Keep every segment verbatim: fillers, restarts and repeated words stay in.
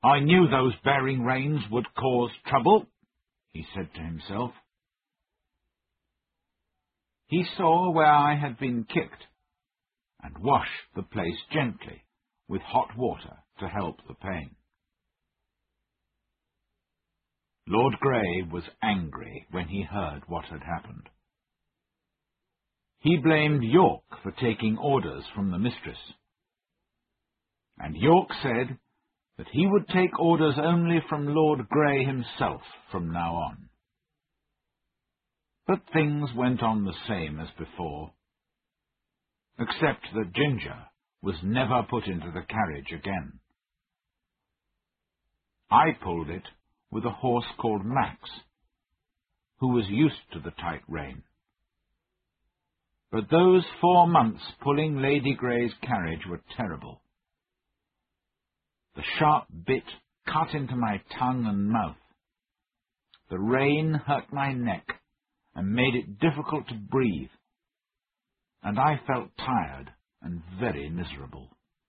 I knew those bearing reins would cause trouble, he said to himself. He saw where I had been kicked, and washed the place gently with hot water to help the pain. Lord Grey was angry when he heard what had happened. He blamed York for taking orders from the mistress, and York said that he would take orders only from Lord Grey himself from now on. But things went on the same as before, except that Ginger was never put into the carriage again. I pulled it with a horse called Max, who was used to the tight rein. But those four months pulling Lady Grey's carriage were terrible. The sharp bit cut into my tongue and mouth. The rein hurt my neck and made it difficult to breathe, and I felt tired and very miserable.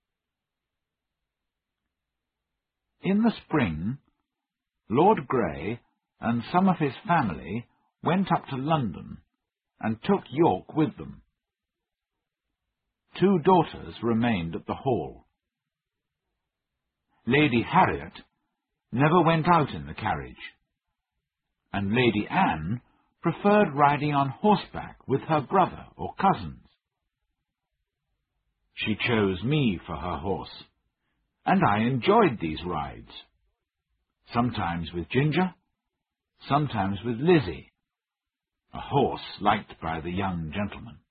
In the spring, Lord Grey and some of his family went up to London and took York with them. Two daughters remained at the Hall. Lady Harriet never went out in the carriage, and Lady Anne preferred riding on horseback with her brother or cousins. She chose me for her horse, and I enjoyed these rides, sometimes with Ginger, sometimes with Lizzie, a horse liked by the young gentleman.